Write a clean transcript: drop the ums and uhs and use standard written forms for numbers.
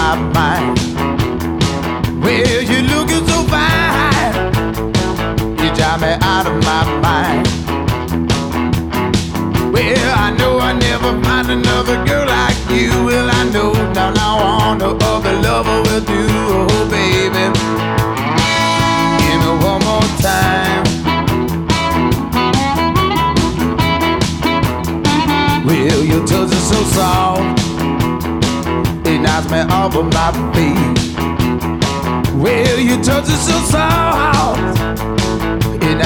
my mind. Well, you're looking so fine, you drive me out of my mind. Well, I know I never find another girl like you. Well, I know now on no other lover will do. Oh, baby, give me one more time. Well, your touch is so soft, it knocks me off of my feet. Well, your touch is so soft,